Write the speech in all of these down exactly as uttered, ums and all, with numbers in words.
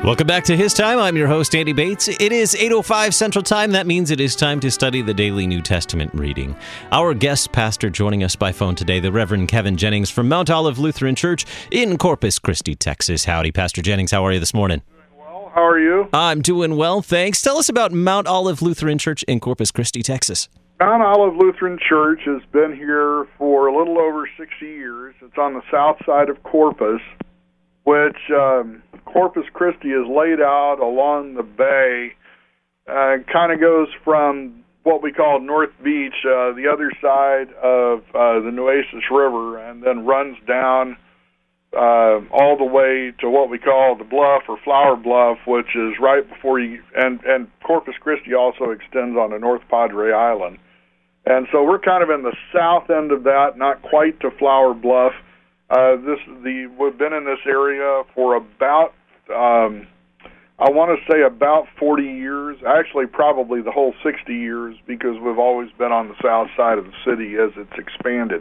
Welcome back to His Time. I'm your host, Andy Bates. It is eight oh five Central Time. That means it is time to study the daily New Testament reading. Our guest pastor joining us by phone today, the Reverend Kevin Jennings from Mount Olive Lutheran Church in Corpus Christi, Texas. Howdy, Pastor Jennings. How are you this morning? Doing well. How are you? I'm doing well, thanks. Tell us about Mount Olive Lutheran Church in Corpus Christi, Texas. Mount Olive Lutheran Church has been here for a little over sixty years. It's on the south side of Corpus, which um, Corpus Christi is laid out along the bay. Uh, kind of goes from what we call North Beach, uh, the other side of uh, the Nueces River, and then runs down uh, all the way to what we call the Bluff or Flower Bluff, which is right before you, and, and Corpus Christi also extends on the North Padre Island. And so we're kind of in the south end of that, not quite to Flower Bluff. Uh, this the we've been in this area for about, um, I want to say about forty years, actually probably the whole sixty years, because we've always been on the south side of the city as it's expanded.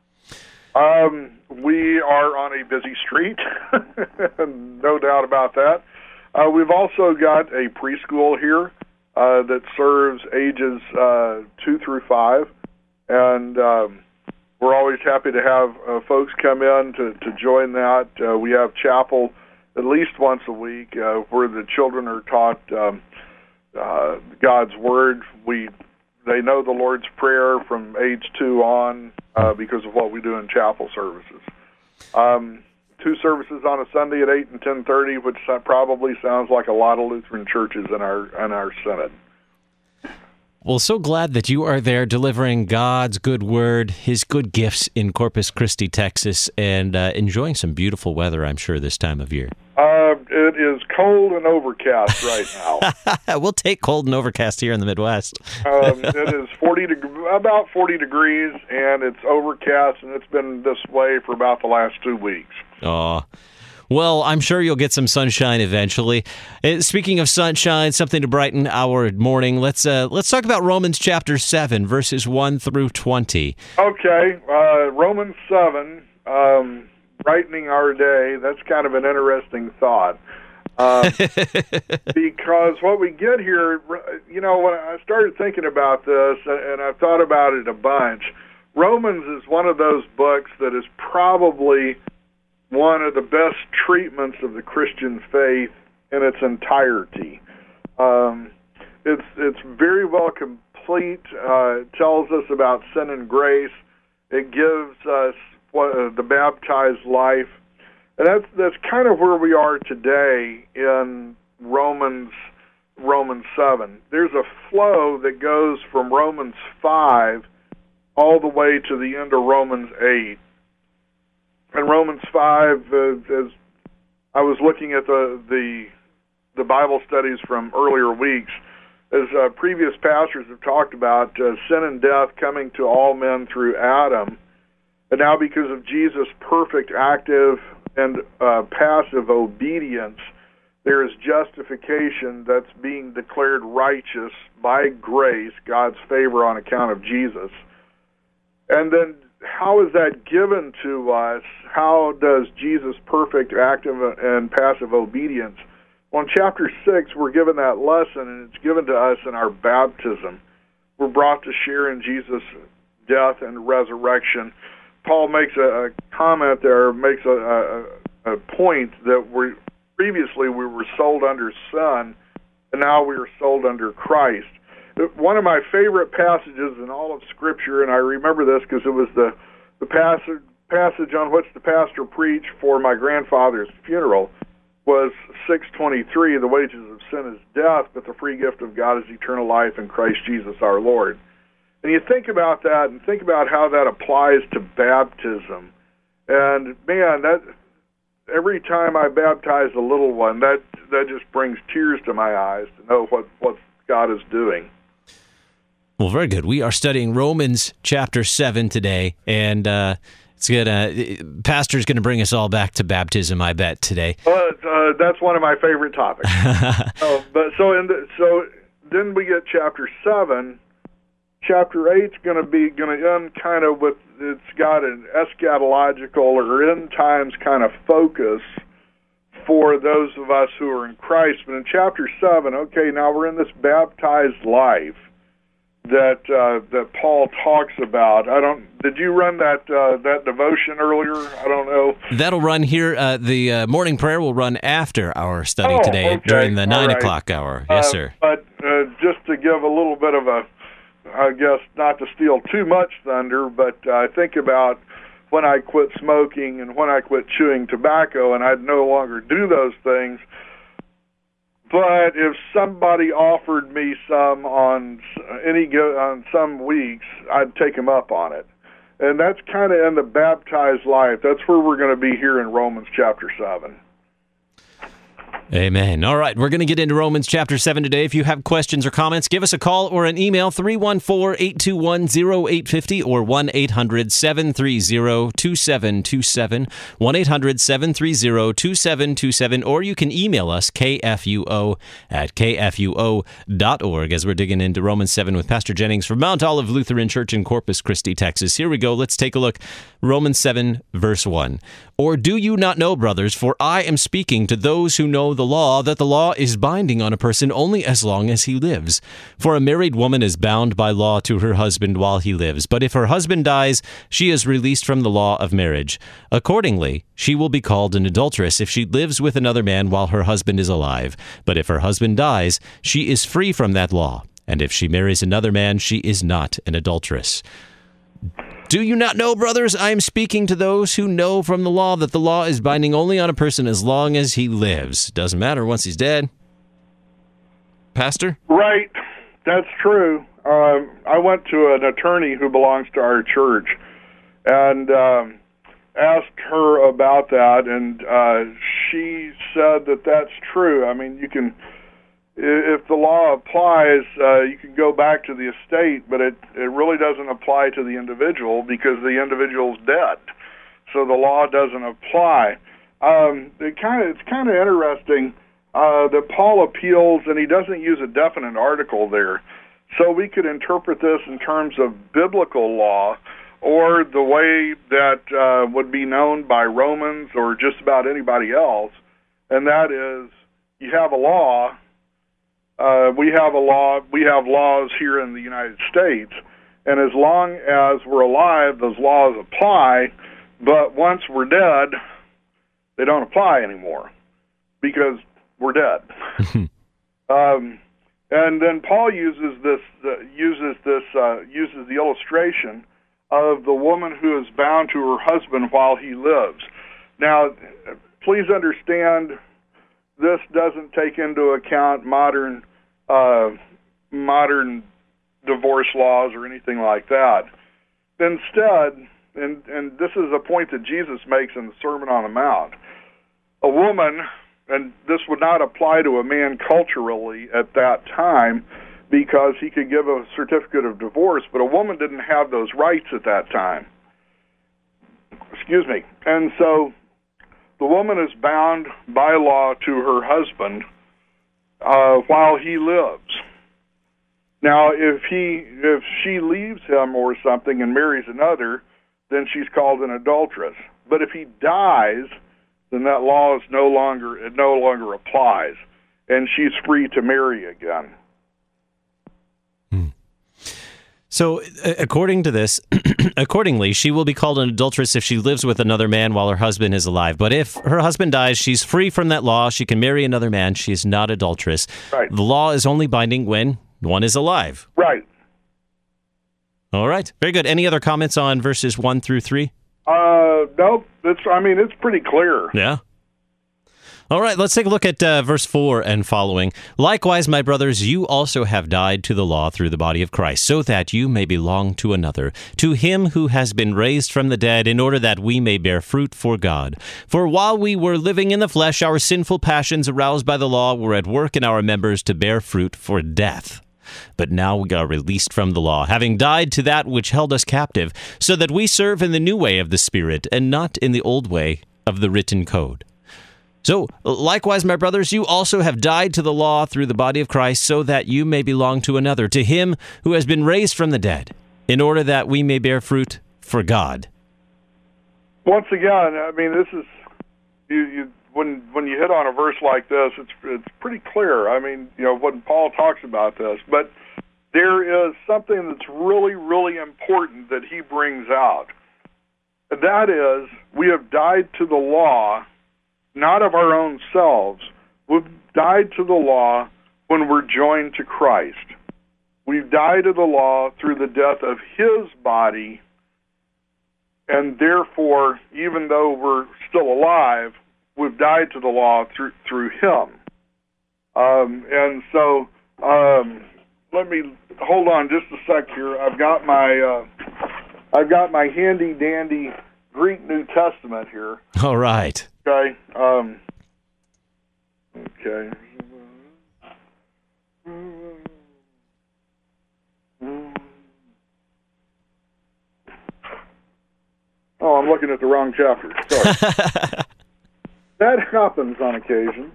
Um, we are on a busy street, no doubt about that. Uh, we've also got a preschool here uh, that serves ages uh, two through five, and um, we're always happy to have uh, folks come in to, to join that. Uh, we have chapel at least once a week uh, where the children are taught um, uh, God's Word. We They know the Lord's Prayer from age two on uh, because of what we do in chapel services. Um, two services on a Sunday at eight and ten thirty, which probably sounds like a lot of Lutheran churches in our in our synod. Well, so glad that you are there delivering God's good word, His good gifts in Corpus Christi, Texas, and uh, enjoying some beautiful weather, I'm sure, this time of year. Uh, it is cold and overcast right now. We'll take cold and overcast here in the Midwest. um, it is forty deg- about forty degrees, and it's overcast, and it's been this way for about the last two weeks. Oh, well, I'm sure you'll get some sunshine eventually. Uh, Speaking of sunshine, something to brighten our morning. Let's uh, let's talk about Romans chapter seven, verses one through twenty. Okay, uh, Romans seven, um, brightening our day. That's kind of an interesting thought. Uh, because what we get here, you know, when I started thinking about this, and I've thought about it a bunch, Romans is one of those books that is probably one of the best treatments of the Christian faith in its entirety. Um, it's it's very well complete. Uh, it tells us about sin and grace. It gives us what, uh, the baptized life. And that's that's kind of where we are today in Romans Romans seven. There's a flow that goes from Romans five all the way to the end of Romans eight. In Romans five, uh, as I was looking at the, the the Bible studies from earlier weeks, as uh, previous pastors have talked about, uh, sin and death coming to all men through Adam, and now because of Jesus' perfect active and uh, passive obedience, there is justification that's being declared righteous by grace, God's favor on account of Jesus. And then how is that given to us? How does Jesus' perfect active and passive obedience? Well, in chapter six, we're given that lesson, and it's given to us in our baptism. We're brought to share in Jesus' death and resurrection. Paul makes a, a comment there, makes a, a, a point that we previously we were sold under sin, and now we are sold under Christ. One of my favorite passages in all of Scripture, and I remember this because it was the, the passage, passage on which the pastor preached for my grandfather's funeral, was six twenty-three, the wages of sin is death, but the free gift of God is eternal life in Christ Jesus our Lord. And you think about that and think about how that applies to baptism. And, man, that every time I baptize a little one, that, that just brings tears to my eyes to know what, what God is doing. Well, very good. We are studying Romans chapter seven today, and uh, it's gonna Pastor's going to bring us all back to baptism, I bet, today. Uh, uh, that's one of my favorite topics. oh, but so in the, so then we get chapter seven. Chapter eight's going to be going to end kind of with, it's got an eschatological or end times kind of focus for those of us who are in Christ. But in chapter seven, okay, now we're in this baptized life that uh, that Paul talks about. I don't. Did you run that uh, that devotion earlier? I don't know. That'll run here. Uh, the uh, morning prayer will run after our study oh, today okay. during the All nine right. o'clock hour. Yes, uh, sir. But uh, just to give a little bit of a, I guess not to steal too much thunder, but uh, think about when I quit smoking and when I quit chewing tobacco, and I'd no longer do those things. But if somebody offered me some on any on some weeks, I'd take them up on it. And that's kind of in the baptized life. That's where we're going to be here in Romans chapter seven. Amen. All right, we're going to get into Romans chapter seven today. If you have questions or comments, give us a call or an email, three one four, eight two one, zero eight five zero or one eight hundred, seven three zero, two seven two seven, one eight hundred, seven three zero, two seven two seven, or you can email us, k f u o at k f u o dot org, as we're digging into Romans seven with Pastor Jennings from Mount Olive Lutheran Church in Corpus Christi, Texas. Here we go. Let's take a look. Romans seven, verse one. Or do you not know, brothers, for I am speaking to those who know the law, that the law is binding on a person only as long as he lives. For a married woman is bound by law to her husband while he lives. But if her husband dies, she is released from the law of marriage. Accordingly, she will be called an adulteress if she lives with another man while her husband is alive. But if her husband dies, she is free from that law. And if she marries another man, she is not an adulteress. Do you not know, brothers, I am speaking to those who know from the law that the law is binding only on a person as long as he lives. Doesn't matter once he's dead. Pastor? Right. That's true. Um, I went to an attorney who belongs to our church and um, asked her about that, and uh, she said that that's true. I mean, you can... If the law applies, uh, you can go back to the estate, but it, it really doesn't apply to the individual because the individual's dead. So the law doesn't apply. Um, it kind of it's kind of interesting uh, that Paul appeals, and he doesn't use a definite article there. So we could interpret this in terms of biblical law, or the way that uh, would be known by Romans or just about anybody else, and that is you have a law. Uh, we have a law. We have laws here in the United States, and as long as we're alive, those laws apply. But once we're dead, they don't apply anymore because we're dead. um, and then Paul uses this uh, uses this uh, uses the illustration of the woman who is bound to her husband while he lives. Now, please understand, this doesn't take into account modern uh, modern divorce laws or anything like that. Instead, and, and this is a point that Jesus makes in the Sermon on the Mount, a woman, and this would not apply to a man culturally at that time because he could give a certificate of divorce, but a woman didn't have those rights at that time. Excuse me. And so the woman is bound by law to her husband uh, while he lives. Now, if he, if she leaves him or something and marries another, then she's called an adulteress. But if he dies, then that law is no longer, it no longer applies, and she's free to marry again. So, according to this, accordingly, she will be called an adulteress if she lives with another man while her husband is alive. But if her husband dies, she's free from that law. She can marry another man. She is not adulteress. Right. The law is only binding when one is alive. Right. All right. Very good. Any other comments on verses one through three? Uh, nope. It's, I mean, it's pretty clear. Yeah. All right, let's take a look at uh, verse four and following. Likewise, my brothers, you also have died to the law through the body of Christ, so that you may belong to another, to him who has been raised from the dead, in order that we may bear fruit for God. For while we were living in the flesh, our sinful passions aroused by the law were at work in our members to bear fruit for death. But now we are released from the law, having died to that which held us captive, so that we serve in the new way of the Spirit, and not in the old way of the written code. So, likewise, my brothers, you also have died to the law through the body of Christ, so that you may belong to another, to him who has been raised from the dead, in order that we may bear fruit for God. Once again, I mean, this is, you, you, when when you hit on a verse like this, it's it's pretty clear. I mean, you know, when Paul talks about this, but there is something that's really, really important that he brings out. That is, we have died to the law, not of our own selves. We've died to the law when we're joined to Christ. We've died to the law through the death of his body, and therefore, even though we're still alive, we've died to the law through through him. Um, and so, um, let me hold on just a sec here. I've got my uh, I've got my handy dandy Greek New Testament here. All right. Okay. Um, okay. Oh, I'm looking at the wrong chapter. Sorry. That happens on occasion.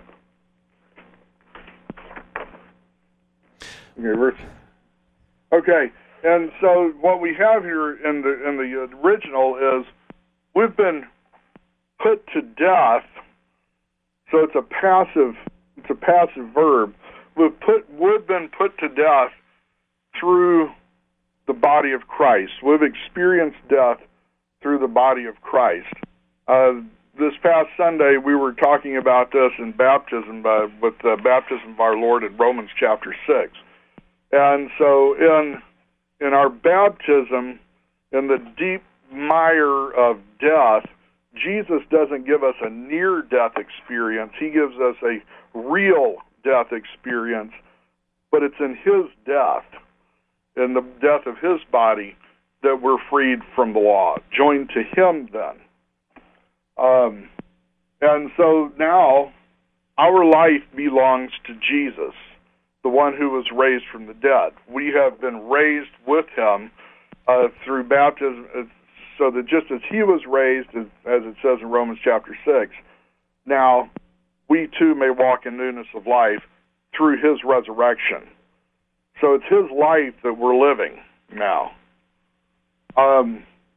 Okay, verse. Okay, and so what we have here in the in the original is we've been put to death. So it's a passive. It's a passive verb. We've put. We've been put to death through the body of Christ. We've experienced death through the body of Christ. Uh, this past Sunday, we were talking about this in baptism, by, with the baptism of our Lord in Romans chapter six. And so in in our baptism, in the deep mire of death, Jesus doesn't give us a near-death experience. He gives us a real death experience, but it's in his death, in the death of his body, that we're freed from the law, joined to him then. Um, and so now our life belongs to Jesus, the one who was raised from the dead. We have been raised with him uh, through baptism, uh, so that just as he was raised, as, as it says in Romans chapter six, now we too may walk in newness of life through his resurrection. So it's his life that we're living now. Um,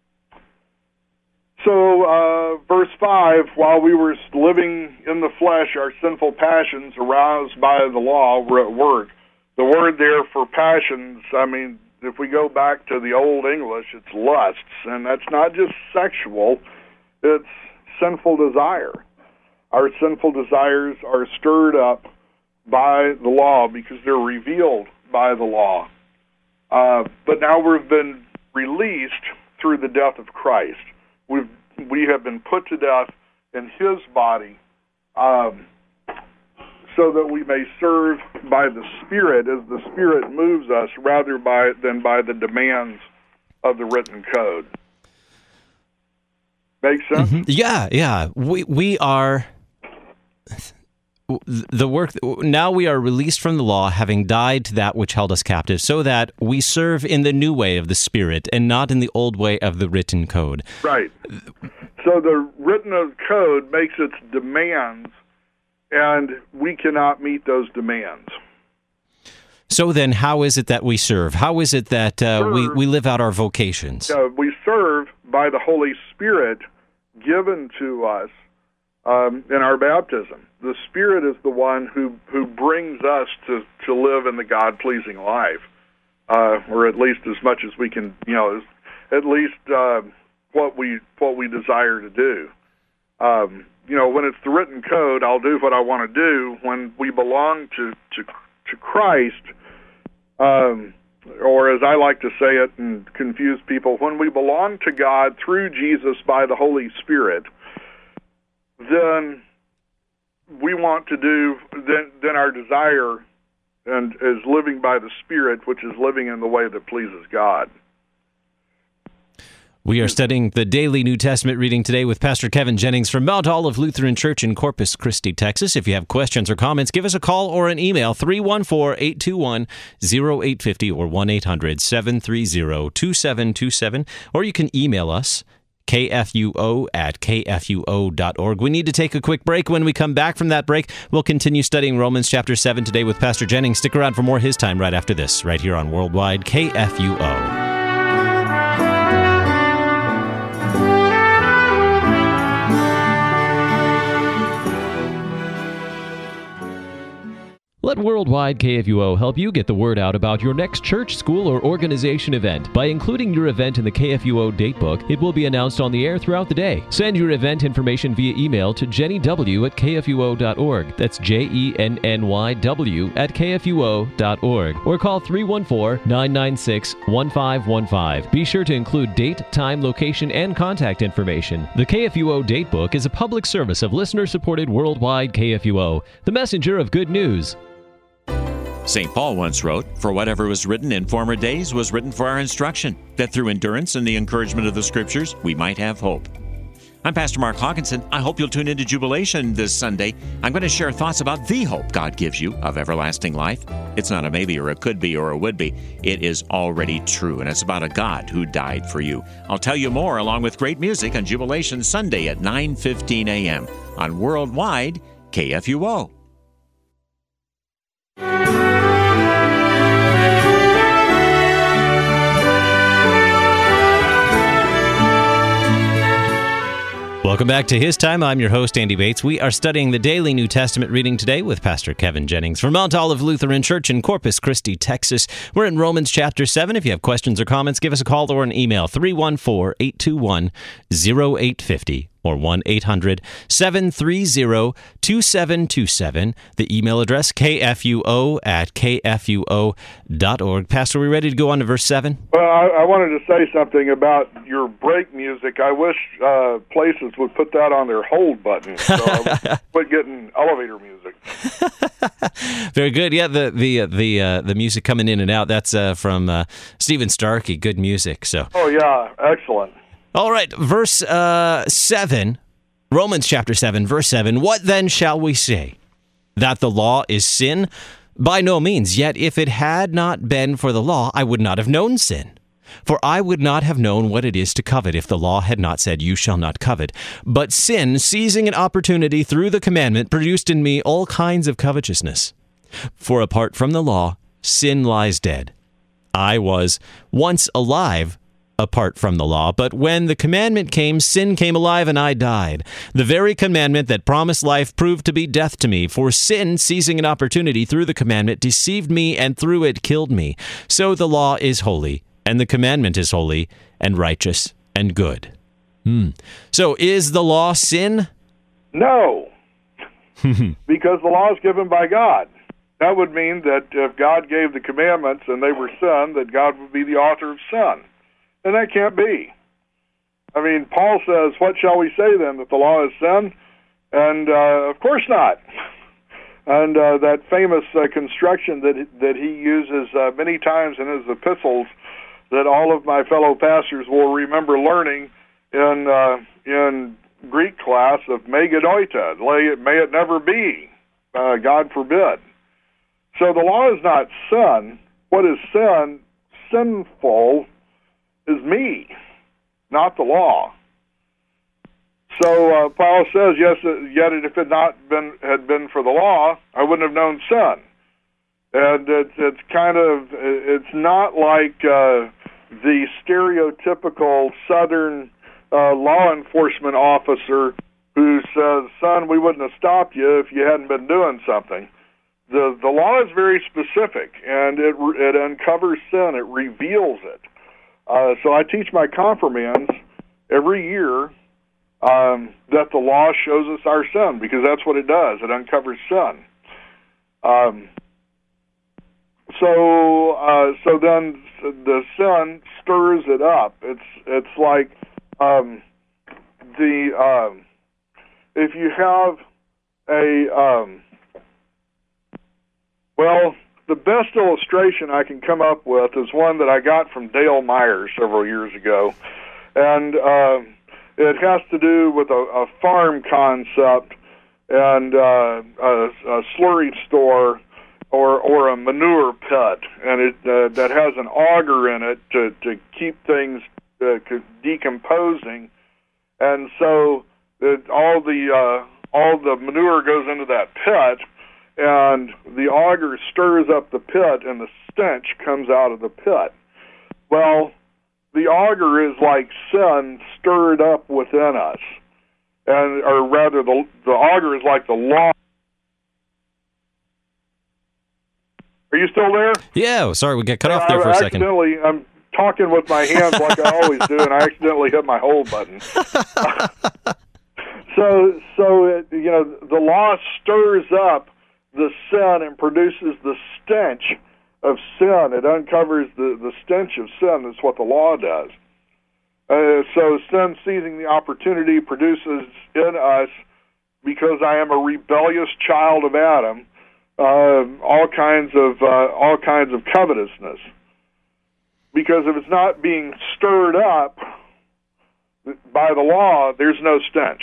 so, uh, verse five, while we were living in the flesh, our sinful passions aroused by the law were at work. The word there for passions, I mean, if we go back to the Old English, it's lusts, and that's not just sexual, it's sinful desire. Our sinful desires are stirred up by the law because they're revealed by the law. Uh, but now we've been released through the death of Christ. We've, we have been put to death in his body um, so that we may serve by the Spirit as the Spirit moves us rather by, than by the demands of the written code. Make sense? Mm-hmm. Yeah, yeah. We, we are... The work now we are released from the law, having died to that which held us captive, so that we serve in the new way of the Spirit and not in the old way of the written code. Right. So the written code makes its demands, and we cannot meet those demands. So then, how is it that we serve? How is it that uh, we, we live out our vocations? Uh, we serve by the Holy Spirit given to us um, in our baptism. The Spirit is the one who, who brings us to, to live in the God-pleasing life, uh, or at least as much as we can, you know, at least uh, what we what we desire to do. Um, you know, when it's the written code, I'll do what I want to do. When we belong to to, to Christ, um, or as I like to say it and confuse people, when we belong to God through Jesus by the Holy Spirit, then we want to do, then, then our desire and is living by the Spirit, which is living in the way that pleases God. We are studying the daily New Testament reading today with Pastor Kevin Jennings from Mount Olive Lutheran Church in Corpus Christi, Texas. If you have questions or comments, give us a call or an email, three one four, eight two one, zero eight five zero or one eight hundred, seven three zero, two seven two seven, or you can email us, K F U O at K F U O dot org. We need to take a quick break. When we come back from that break, we'll continue studying Romans chapter seven today with Pastor Jennings. Stick around for more his time right after this, right here on Worldwide K F U O. Let Worldwide K F U O help you get the word out about your next church, school, or organization event. By including your event in the K F U O datebook, it will be announced on the air throughout the day. Send your event information via email to jenny w at k f u o dot org. That's J E N N Y W at k f u o dot org. Or call three one four, nine nine six, one five one five. Be sure to include date, time, location, and contact information. The K F U O datebook is a public service of listener-supported Worldwide K F U O, the messenger of good news. Saint Paul once wrote, "For whatever was written in former days was written for our instruction, that through endurance and the encouragement of the Scriptures we might have hope." I'm Pastor Mark Hawkinson. I hope you'll tune into Jubilation this Sunday. I'm going to share thoughts about the hope God gives you of everlasting life. It's not a maybe or a could be or a would be. It is already true, and it's about a God who died for you. I'll tell you more along with great music on Jubilation Sunday at nine fifteen a.m. on Worldwide K F U O. Welcome back to His Time. I'm your host, Andy Bates. We are studying the daily New Testament reading today with Pastor Kevin Jennings from Mount Olive Lutheran Church in Corpus Christi, Texas. We're in Romans chapter seven. If you have questions or comments, give us a call or an email, three one four, eight two one, zero eight five zero. or one eight hundred, seven three zero, two seven two seven. The email address, k f u o at k f u o dot org. Pastor, are we ready to go on to verse seven? Well, I, I wanted to say something about your break music. I wish uh, places would put that on their hold button, so I would quit getting elevator music. Very good. Yeah, the the uh, the uh, the music coming in and out, that's uh, from uh, Stephen Starkey. Good music. So. Oh, yeah. Excellent. All right, verse uh, seven, Romans chapter seven, verse seven. What then shall we say? That the law is sin? By no means. Yet if it had not been for the law, I would not have known sin. For I would not have known what it is to covet if the law had not said, you shall not covet. But sin, seizing an opportunity through the commandment, produced in me all kinds of covetousness. For apart from the law, sin lies dead. I was once alive apart from the law, but when the commandment came, sin came alive and I died. The very commandment that promised life proved to be death to me, for sin, seizing an opportunity through the commandment, deceived me and through it killed me. So the law is holy, and the commandment is holy and righteous and good. Hmm. So is the law sin? No, because the law is given by God. That would mean that if God gave the commandments and they were sin, that God would be the author of sin. And that can't be. I mean, Paul says, what shall we say then, that the law is sin? And uh, of course not. And uh, that famous uh, construction that that he uses uh, many times in his epistles, that all of my fellow pastors will remember learning in uh, in Greek class of megadoita, may it never be, uh, God forbid. So the law is not sin. What is sin? Sinful is me, not the law. So uh, Paul says, yes, uh, yet if it had not been had been for the law, I wouldn't have known sin. And it's it's kind of it's not like uh, the stereotypical Southern uh, law enforcement officer who says, "Son, we wouldn't have stopped you if you hadn't been doing something." The the law is very specific, and it it uncovers sin. It reveals it. Uh, so I teach my confirmands every year um, that the law shows us our sin, because that's what it does. It uncovers sin. Um, so uh, so then the sin stirs it up. It's it's like um, the um, if you have a um, well. The best illustration I can come up with is one that I got from Dale Myers several years ago, and uh, it has to do with a, a farm concept and uh, a, a slurry store or or a manure pit, and it uh, that has an auger in it to, to keep things uh, decomposing, and so it, all the uh, all the manure goes into that pit. And the auger stirs up the pit, and the stench comes out of the pit. Well, the auger is like sin stirred up within us, and or rather, the the auger is like the law Are you still there? Yeah, sorry, we got cut off there I, for I a second. Accidentally, I'm talking with my hands like I always do, and I accidentally hit my hold button. so, so it, you know, the law stirs up the sin and produces the stench of sin. It uncovers the, the stench of sin. That's what the law does. Uh, so sin seizing the opportunity produces in us, because I am a rebellious child of Adam, uh, all kinds of uh, all kinds of covetousness. Because if it's not being stirred up by the law, there's no stench.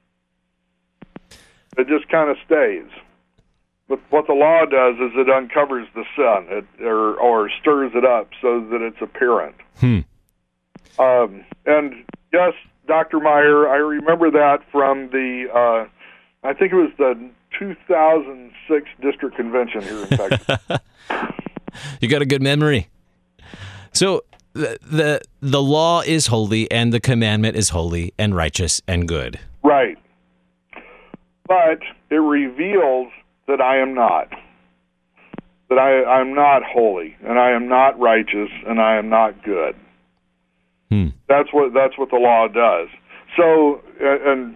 It just kind of stays. But what the law does is it uncovers the sin, it, or, or stirs it up so that it's apparent. Hmm. Um, and yes, Doctor Meyer, I remember that from the, uh, I think it was the two thousand six District Convention here in Texas. You got a good memory. So the, the the law is holy, and the commandment is holy and righteous and good. Right. But it reveals that I am not. That I, I'm not holy, and I am not righteous, and I am not good. Hmm. That's what that's what the law does. So, and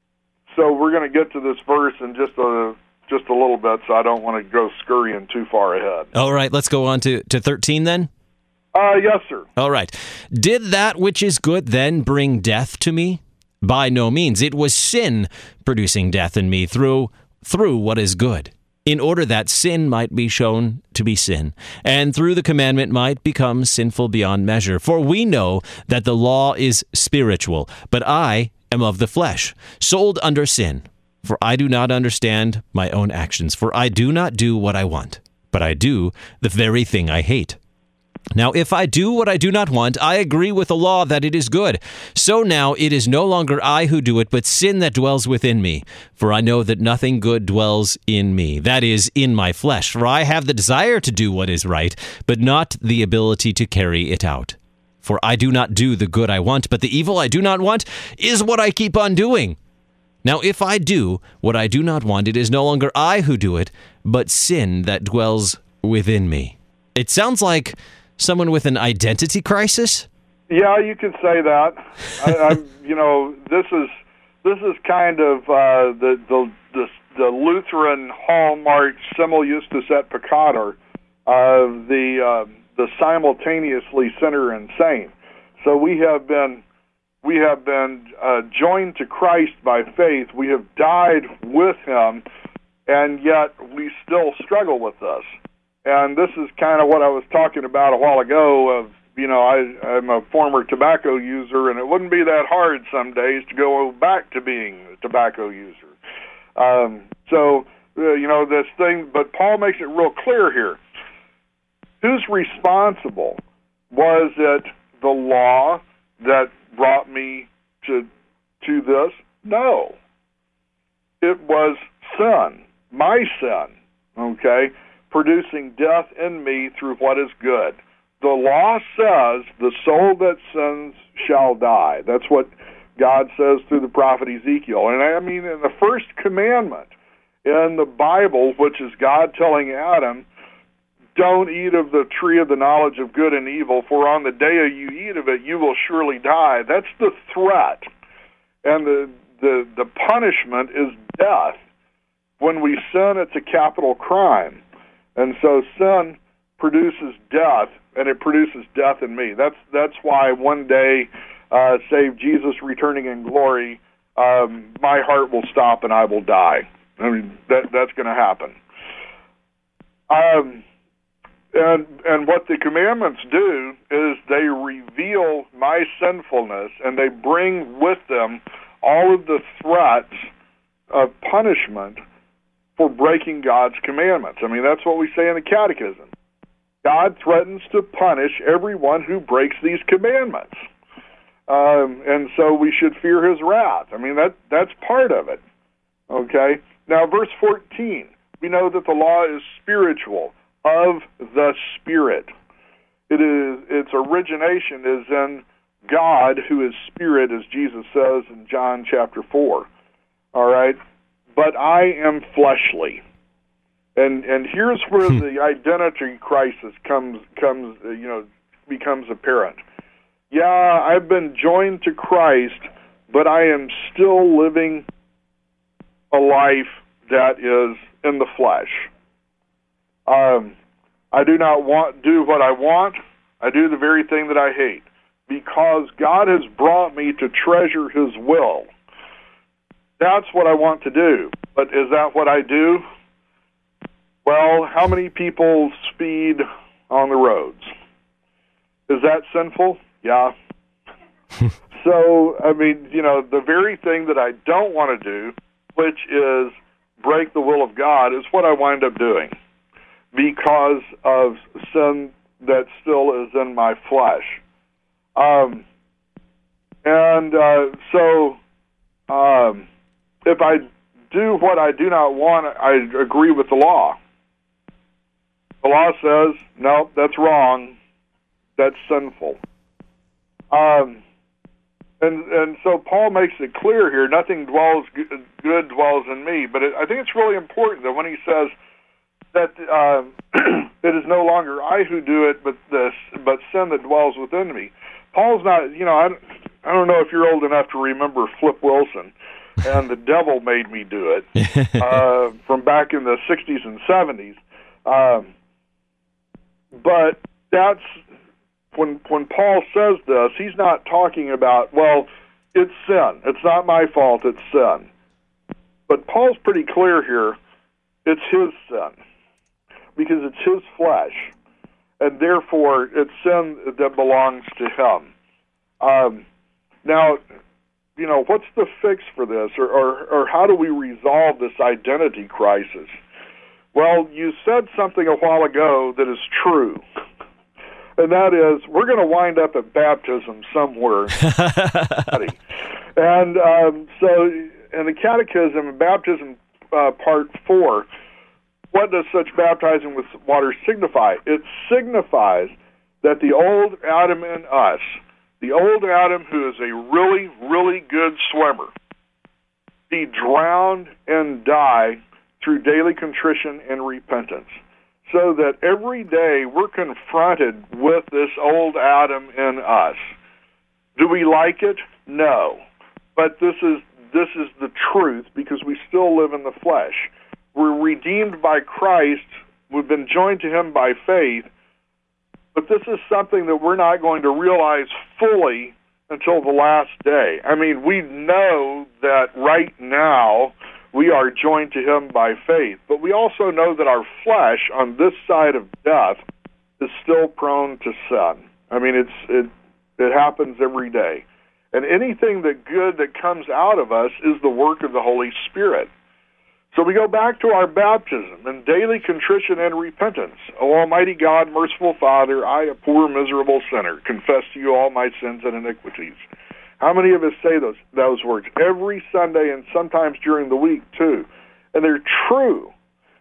so we're going to get to this verse in just a just a little bit, so I don't want to go scurrying too far ahead. All right, let's go on to, to thirteen then. Uh, yes, sir. All right. Did that which is good then bring death to me? By no means. It was sin producing death in me through through what is good, in order that sin might be shown to be sin, and through the commandment might become sinful beyond measure. For we know that the law is spiritual, but I am of the flesh, sold under sin. For I do not understand my own actions, for I do not do what I want, but I do the very thing I hate. Now, if I do what I do not want, I agree with the law that it is good. So now it is no longer I who do it, but sin that dwells within me. For I know that nothing good dwells in me, that is, in my flesh. For I have the desire to do what is right, but not the ability to carry it out. For I do not do the good I want, but the evil I do not want is what I keep on doing. Now, if I do what I do not want, it is no longer I who do it, but sin that dwells within me. It sounds like someone with an identity crisis? Yeah, you could say that. I, I'm, you know, this is this is kind of uh, the, the the the Lutheran hallmark simul justus et peccator, uh, the uh, the simultaneously sinner and saint. So we have been we have been uh, joined to Christ by faith. We have died with Him, and yet we still struggle with this. And this is kind of what I was talking about a while ago of, you know, I, I'm a former tobacco user, and it wouldn't be that hard some days to go back to being a tobacco user. Um, so, uh, you know, this thing, but Paul makes it real clear here. Who's responsible? Was it the law that brought me to to this? No. It was sin, my sin, okay, producing death in me through what is good. The law says the soul that sins shall die. That's what God says through the prophet Ezekiel. And I mean, in the first commandment in the Bible, which is God telling Adam, don't eat of the tree of the knowledge of good and evil, for on the day you eat of it, you will surely die. That's the threat. And the, the, the punishment is death. When we sin, it's a capital crime. And so sin produces death, and it produces death in me. That's that's why one day, uh, save Jesus returning in glory, um, my heart will stop and I will die. I mean, that that's going to happen. Um, and and what the commandments do is they reveal my sinfulness, and they bring with them all of the threats of punishment for breaking God's commandments. I mean, that's what we say in the Catechism. God threatens to punish everyone who breaks these commandments. Um, and so we should fear His wrath. I mean, that that's part of it. Okay? Now, verse fourteen, we know that the law is spiritual, of the Spirit. It is, its origination is in God, who is Spirit, as Jesus says in John chapter four. All right? But I am fleshly. And and here's where the identity crisis comes comes uh, you know becomes apparent. Yeah, I've been joined to Christ, but I am still living a life that is in the flesh. Um, I do not want do what I want. I do the very thing that I hate, because God has brought me to treasure His will. That's what I want to do. But is that what I do? Well, how many people speed on the roads? Is that sinful? Yeah. So, I mean, you know, the very thing that I don't want to do, which is break the will of God, is what I wind up doing because of sin that still is in my flesh. Um, and uh, so um, if I do what I do not want, I agree with the law. The law says, no, that's wrong. That's sinful. Um, and and so Paul makes it clear here, nothing dwells good dwells in me. But it, I think it's really important that when he says that uh, it is no longer I who do it, but this, but sin that dwells within me. Paul's not, you know, I, I don't know if you're old enough to remember Flip Wilson and The Devil Made Me Do It uh, from back in the sixties and seventies. Um, but that's, when when Paul says this, he's not talking about, well, it's sin. It's not my fault, it's sin. But Paul's pretty clear here, it's his sin, because it's his flesh, and therefore it's sin that belongs to him. Um, now, you know, what's the fix for this, or, or, or how do we resolve this identity crisis? Well, you said something a while ago that is true, and that is we're going to wind up at baptism somewhere. and um, so in the Catechism, in Baptism uh, Part four, what does such baptizing with water signify? It signifies that the old Adam in us, the old Adam who is a really, really good swimmer, be drowned and die through daily contrition and repentance, so that every day we're confronted with this old Adam in us. Do we like it? No. But this is this is the truth, because we still live in the flesh. We're redeemed by Christ. We've been joined to Him by faith. But this is something that we're not going to realize fully until the last day. I mean, we know that right now we are joined to Him by faith, but we also know that our flesh on this side of death is still prone to sin. I mean, it's it it happens every day. And anything that good that comes out of us is the work of the Holy Spirit. So we go back to our baptism and daily contrition and repentance. O Almighty God, merciful Father, I, a poor, miserable sinner, confess to you all my sins and iniquities. How many of us say those those words every Sunday and sometimes during the week too? And they're true.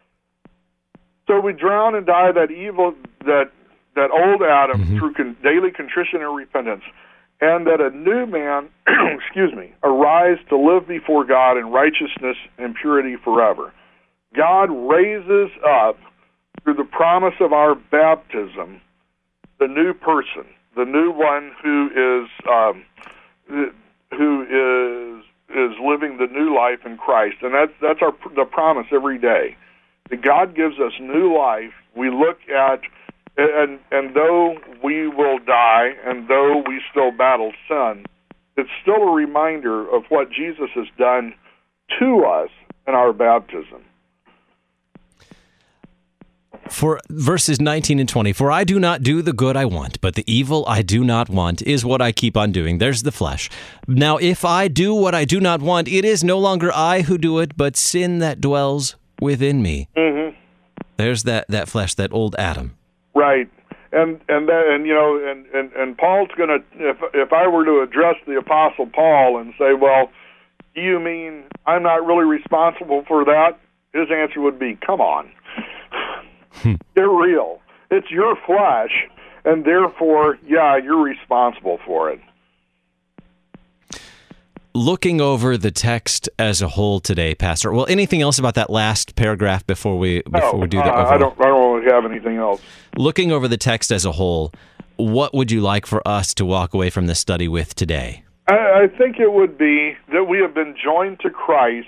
So we drown and die that evil, that that old Adam mm-hmm. through con- daily contrition and repentance, and that a new man, excuse me, arise to live before God in righteousness and purity forever. God raises up through the promise of our baptism the new person, the new one who is. Um, who is is living the new life in Christ, and that's that's our the promise every day. That God gives us new life. We look at, and and though we will die, and though we still battle sin, it's still a reminder of what Jesus has done to us in our baptism. For verses nineteen and twenty, for I do not do the good I want, but the evil I do not want is what I keep on doing. There's the flesh. Now, if I do what I do not want, it is no longer I who do it, but sin that dwells within me. Mm-hmm. There's that, that flesh, that old Adam. Right. And and that, and you know, and, and, and Paul's going to, if if I were to address the Apostle Paul and say, well, do you mean I'm not really responsible for that? His answer would be, come on. They're real. It's your flesh, and therefore, yeah, you're responsible for it. looking over the text as a whole today, Pastor. Well, anything else about that last paragraph before we before no, we do the uh, overall? I don't. I don't really have anything else. Looking over the text as a whole, what would you like for us to walk away from this study with today? I, I think it would be that we have been joined to Christ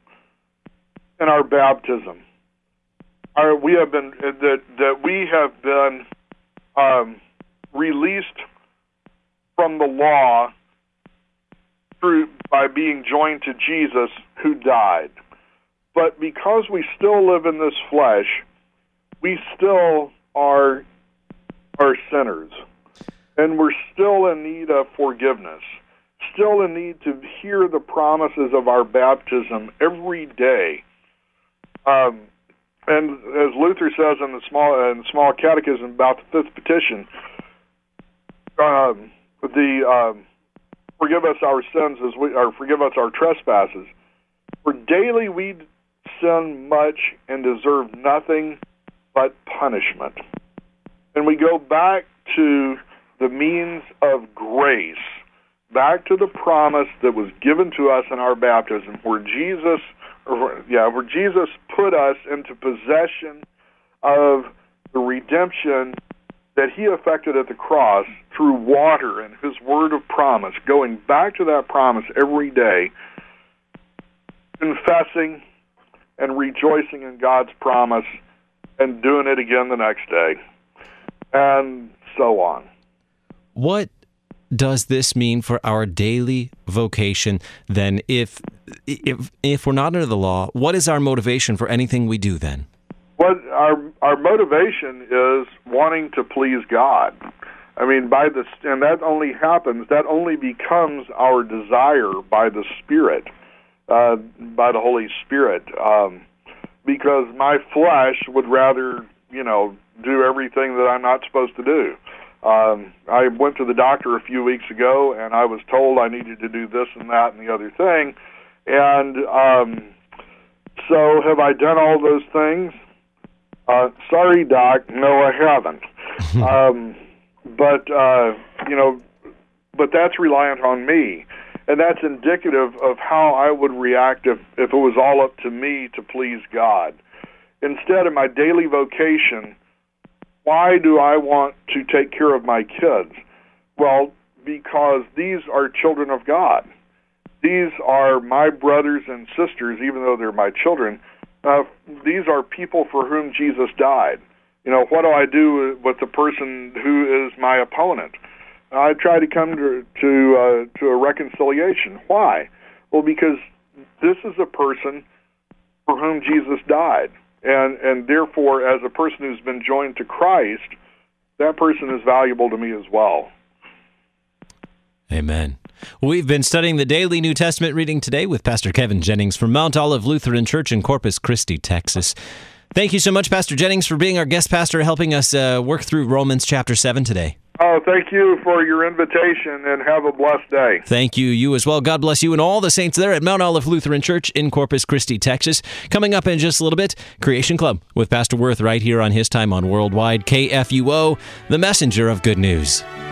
in our baptism. Our, we have been that that we have been um, released from the law through by being joined to Jesus, who died. But because we still live in this flesh, we still are are sinners, and we're still in need of forgiveness. Still in need to hear the promises of our baptism every day. Um, and as Luther says in the small in the small catechism about the fifth petition, um, the um, forgive us our sins as we or forgive us our trespasses. For daily we sin much and deserve nothing but punishment. And we go back to the means of grace, back to the promise that was given to us in our baptism, where Jesus, or, yeah, where Jesus put us into possession of the redemption that he effected at the cross through water and his word of promise, going back to that promise every day, confessing and rejoicing in God's promise, and doing it again the next day, and so on. What does this mean for our daily vocation then? If if if we're not under the law, what is our motivation for anything we do then? What our our motivation is wanting to please God. I mean, by the and that only happens. That only becomes our desire by the Spirit, uh, by the Holy Spirit. Um, because my flesh would rather, you know, do everything that I'm not supposed to do. Um, I went to the doctor a few weeks ago, and I was told I needed to do this and that and the other thing. And um, so have I done all those things? Uh, sorry, Doc, no, I haven't. um, but, uh, you know, but that's reliant on me. And that's indicative of how I would react if, if it was all up to me to please God. Instead of my daily vocation, why do I want to take care of my kids? Well, because these are children of God. These are my brothers and sisters, even though they're my children. Uh, these are people for whom Jesus died. You know, what do I do with the person who is my opponent? I try to come to to, uh, to a reconciliation. Why? Well, because this is a person for whom Jesus died. And and therefore, as a person who's been joined to Christ, that person is valuable to me as well. Amen. We've been studying the daily New Testament reading today with Pastor Kevin Jennings from Mount Olive Lutheran Church in Corpus Christi, Texas. Thank you so much, Pastor Jennings, for being our guest pastor, helping us uh, work through Romans chapter seven today. Oh, thank you for your invitation, and have a blessed day. Thank you. You as well. God bless you and all the saints there at Mount Olive Lutheran Church in Corpus Christi, Texas. Coming up in just a little bit, Creation Club with Pastor Worth right here on His Time on Worldwide K F U O, the messenger of good news.